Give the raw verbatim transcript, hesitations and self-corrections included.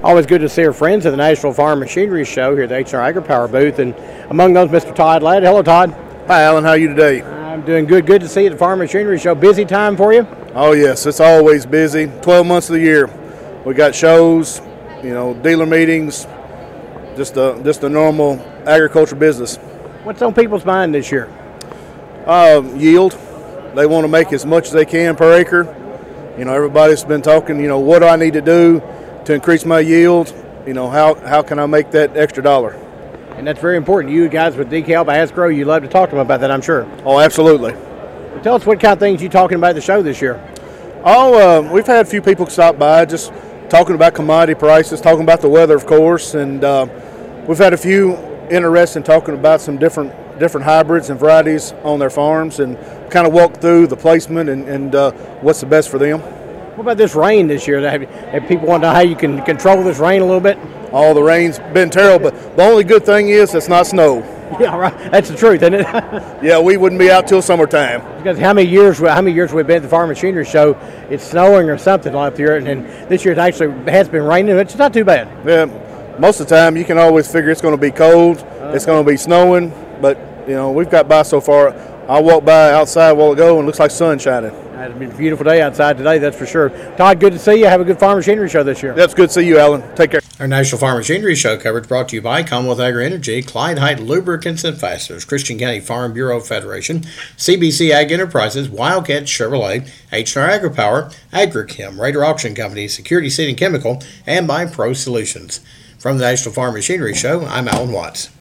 Always good to see our friends at the National Farm Machinery Show here at the H and R AgriPower booth, and among those, Mister Todd Ladd. Hello, Todd. Hi, Alan. How are you today? I'm doing good. Good to see you at the Farm Machinery Show. Busy time for you? Oh, yes. It's always busy. twelve months of the year. We got shows, you know, dealer meetings, just a, just a normal agriculture business. What's on people's mind this year? Uh, yield. They want to make as much as they can per acre. You know, everybody's been talking, you know, what do I need to do to increase my yield? You know, how, how can I make that extra dollar? And that's very important. You guys with DeKalb, Asgrow, you love to talk to them about that, I'm sure. Oh, absolutely. Well, tell us what kind of things you're talking about at the show this year. Oh, uh, we've had a few people stop by just talking about commodity prices, talking about the weather, of course, and uh, we've had a few interested in talking about some different different hybrids and varieties on their farms and kind of walk through the placement and, and uh, what's the best for them. What about this rain this year? Have, have people want to know how you can control this rain a little bit? Oh, the rain's been terrible, but the only good thing is it's not snow. Yeah, right. That's the truth, isn't it? Yeah, we wouldn't be out till summertime. Because how many years how many years we've been at the Farm Machinery Show, it's snowing or something like here, and, and this year it actually has been raining. It's not too bad. Yeah, most of the time you can always figure it's going to be cold, uh, it's going to be snowing, but you know we've got by so far. I walked by outside a while ago and it looks like sun shining. It's been a beautiful day outside today, that's for sure. Todd, good to see you. Have a good Farm Machinery Show this year. That's good to see you, Alan. Take care. Our National Farm Machinery Show coverage brought to you by Commonwealth Agri-Energy, Clyde Height Lubricants and Fasteners, Christian County Farm Bureau Federation, C B C Ag Enterprises, Wildcat Chevrolet, H and R AgriPower, Agrichem, Raider Auction Company, Security Seed and Chemical, and by Pro Solutions. From the National Farm Machinery Show, I'm Alan Watts.